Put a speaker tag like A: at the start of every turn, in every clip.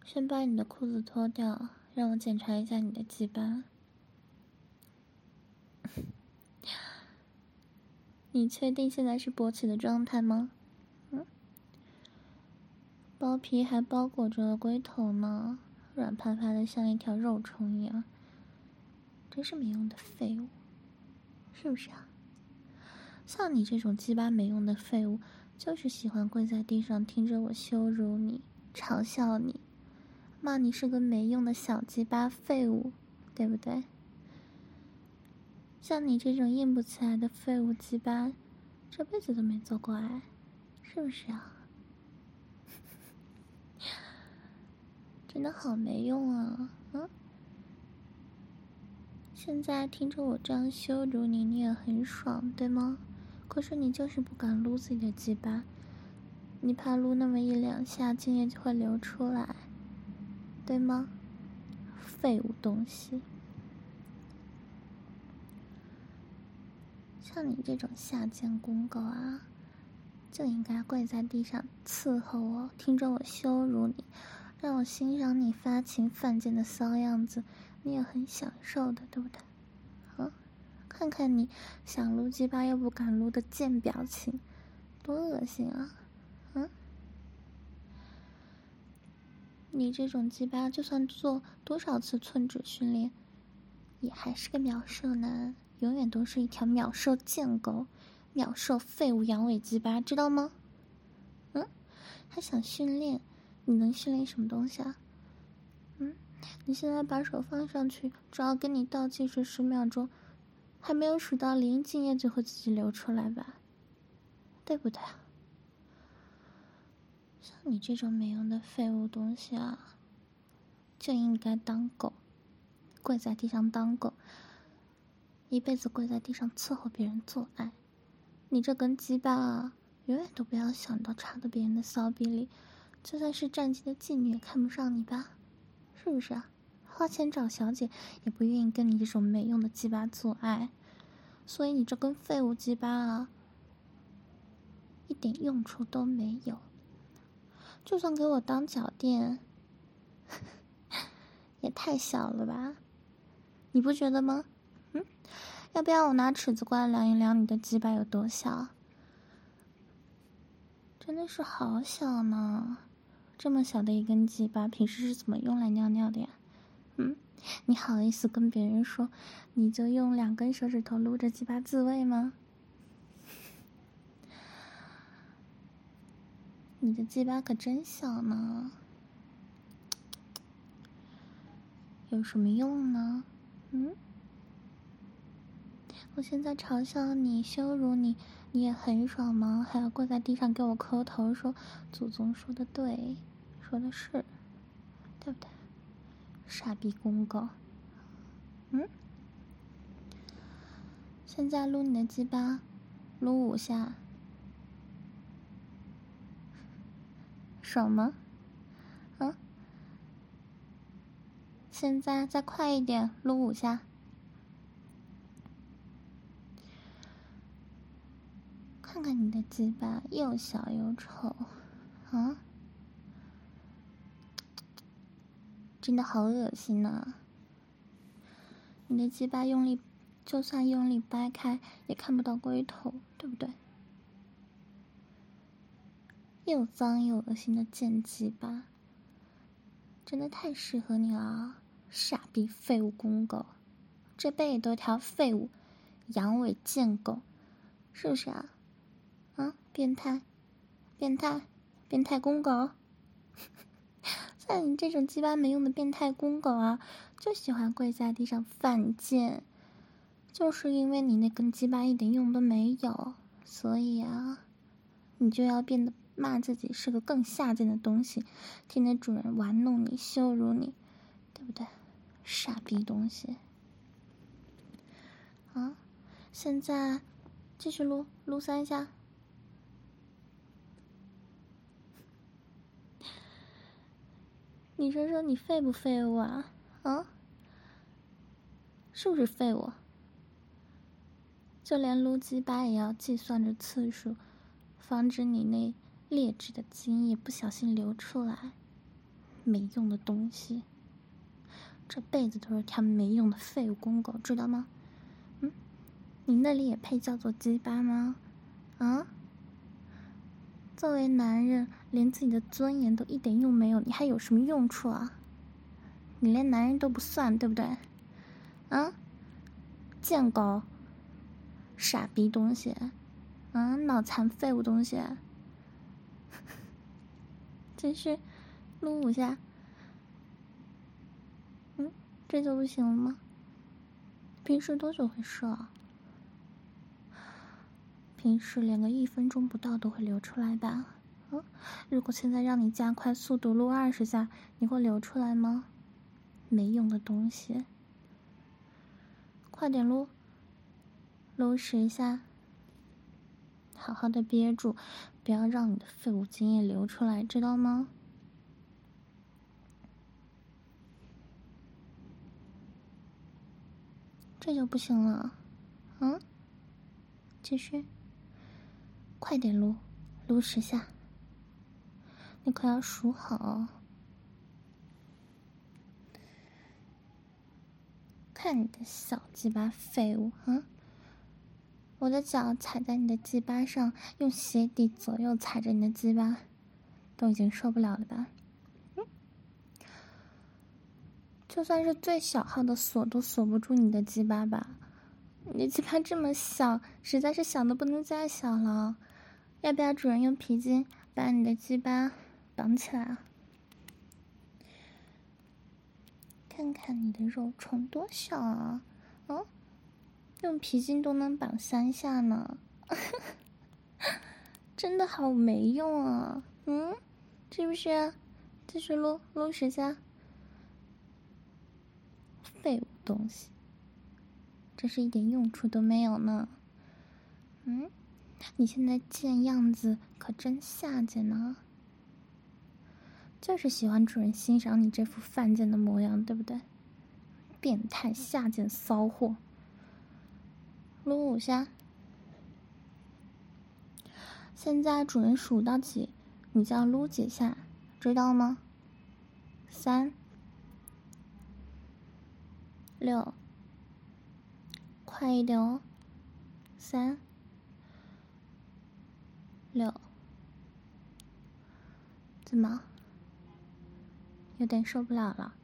A: 先把你的裤子脱掉，让我检查一下你的鸡巴。你确定现在是勃起的状态吗？包皮还包裹着龟头呢，软趴趴的像一条肉虫一样，真是没用的废物，是不是啊？像你这种鸡巴没用的废物，就是喜欢跪在地上听着我羞辱你、嘲笑你、骂你是个没用的小鸡巴废物，对不对？像你这种硬不起来的废物鸡巴，这辈子都没做过爱，是不是啊？真的好没用啊！现在听着我这样羞辱你，你也很爽，对吗？可是你就是不敢撸自己的鸡巴，你怕撸那么一两下，精液就会流出来，对吗？废物东西！像你这种下贱公狗啊，就应该跪在地上伺候我，听着我羞辱你，让我欣赏你发情犯贱的骚样子，你也很享受的，对不对？看看你想撸鸡巴又不敢撸的贱表情，多恶心啊！你这种鸡巴就算做多少次寸指训练，也还是个秒射男，永远都是一条秒射贱狗，秒射废物阳痿鸡巴，知道吗？还想训练？你能训练什么东西啊？你现在把手放上去，只要跟你倒计时10秒钟，还没有数到0，精液就会自己流出来吧？对不对啊？像你这种没用的废物东西啊，就应该当狗，跪在地上当狗，一辈子跪在地上伺候别人做爱。你这根鸡巴啊，永远都不要想到插到别人的骚逼里，就算是战绩的妓女也看不上你吧？是不是啊？花钱找小姐也不愿意跟你这种没用的鸡巴做爱，所以你这根废物鸡巴啊，一点用处都没有。就算给我当脚垫，也太小了吧？你不觉得吗？要不要我拿尺子过来量一量你的鸡巴有多小？真的是好小呢！这么小的一根鸡巴，平时是怎么用来尿尿的呀？你好意思跟别人说，你就用2根手指头撸着鸡巴自慰吗？你的鸡巴可真小呢，有什么用呢？我现在嘲笑你、羞辱你，你也很爽吗？还要跪在地上给我磕头说祖宗说的对，说的是，对不对？傻逼公狗。现在撸你的鸡巴，撸5下，爽吗？现在再快一点，撸5下。看看你的鸡巴，又小又臭，真的好恶心啊！你的鸡巴用力，就算用力掰开，也看不到龟头，对不对？又脏又恶心的贱鸡巴，真的太适合你了，傻逼废物公狗，这辈子都条废物，阳痿贱狗，是不是啊？变态，变态，变态公狗！像你这种鸡巴没用的变态公狗啊，就喜欢跪在地上犯贱，就是因为你那根鸡巴一点用都没有，所以啊，你就要变得骂自己是个更下贱的东西，天天主人玩弄你、羞辱你，对不对？傻逼东西！现在继续撸3下。你说说你废不废物啊？是不是废物？就连撸鸡巴也要计算着次数，防止你那劣质的精液不小心流出来。 没用的东西，这辈子都是条没用的废物公狗，知道吗？你那里也配叫做鸡巴吗？啊？作为男人，连自己的尊严都一点用没有，你还有什么用处啊？你连男人都不算，对不对？啊？贱狗，傻逼东西，脑残废物东西，继续撸5下，这就不行了吗？平时多久会射啊？平时连个1分钟不到都会流出来吧？如果现在让你加快速度撸20下，你会流出来吗？没用的东西，快点撸，10下，好好的憋住，不要让你的废物精液流出来，知道吗？这就不行了，继续，快点撸10下，你可要数好。看你的小鸡巴废物，我的脚踩在你的鸡巴上，用鞋底左右踩着你的鸡巴，都已经受不了了吧？就算是最小号的锁都锁不住你的鸡巴吧？你的鸡巴这么小，实在是小的不能再小了。要不要主人用皮筋把你的鸡巴绑起来啊？看看你的肉虫多小啊！用皮筋都能绑3下呢，真的好没用啊！是不是？继续撸10下，废物东西，这是一点用处都没有呢。你现在贱样子可真下贱呢，就是喜欢主人欣赏你这副犯贱的模样，对不对？变态下贱骚货，撸5下。现在主人数到几，你就要撸几下，知道吗？3、6，快一点哦！3、6，怎么？有点受不了了？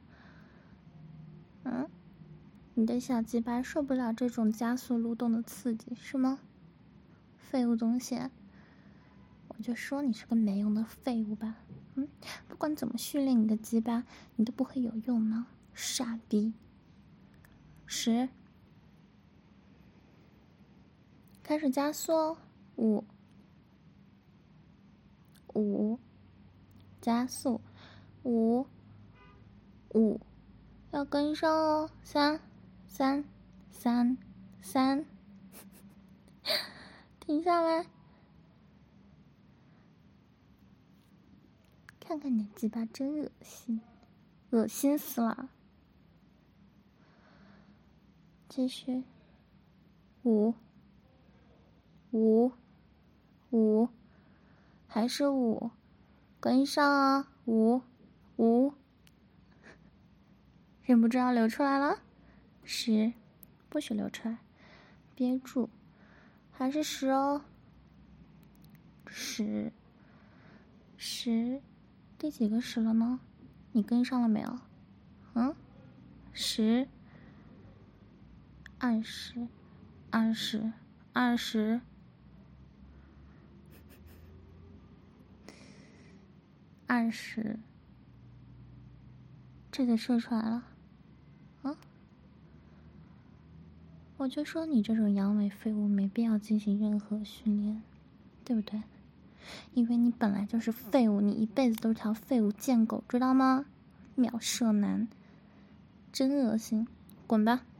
A: 你的小鸡巴受不了这种加速蠕动的刺激是吗？废物东西，我就说你是个没用的废物吧。不管怎么训练你的鸡巴，你都不会有用呢，傻逼。10，开始加速哦，5，加速，5，要跟上哦，3，停下来，看看你的鸡巴真恶心，恶心死了。继续，5，还是5，跟上啊，5，忍不住要流出来了，10，不许流出来，憋住，还是10哦，10，第几个10了呢？你跟上了没有？10、20、20，这就射出来了。我就说你这种阳痿废物没必要进行任何训练，对不对？因为你本来就是废物，你一辈子都是条废物贱狗，知道吗？秒射男，真恶心，滚吧！